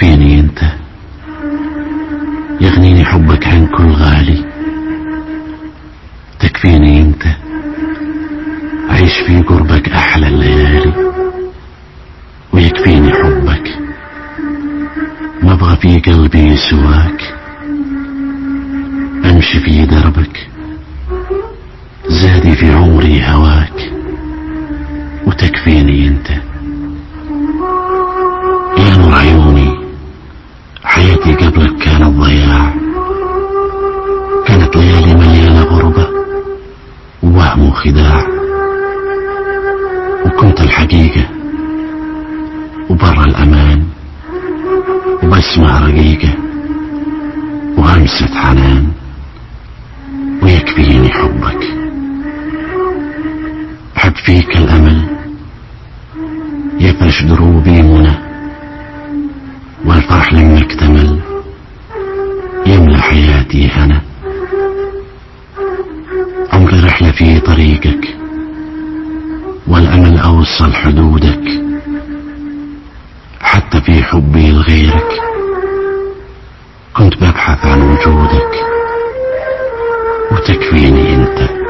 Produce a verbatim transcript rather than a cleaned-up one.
تكفيني انت، يغنيني حبك عن كل غالي. تكفيني انت، عيش في قربك احلى الليالي. ويكفيني حبك، ما ابغى في قلبي سواك. امشي في دربك، زادي في عمري هواك. وتكفيني انت يا نور عيوني، حياتي قبلك كانت ضياع. كانت ليالي مليانة غربة ووهم وخداع. وكنت الحقيقة وبرا الأمان، وبسمع رقيقة وهمسة حنان. ويكفيني حبك، أحب فيك الأمل يفرش دروبي منى. والفرح لما اكتمل يملى حياتي هنا. عمري رحلة في طريقك، والأمل أوصل حدودك. حتى في حبي لغيرك كنت ببحث عن وجودك. وتكفيني انت.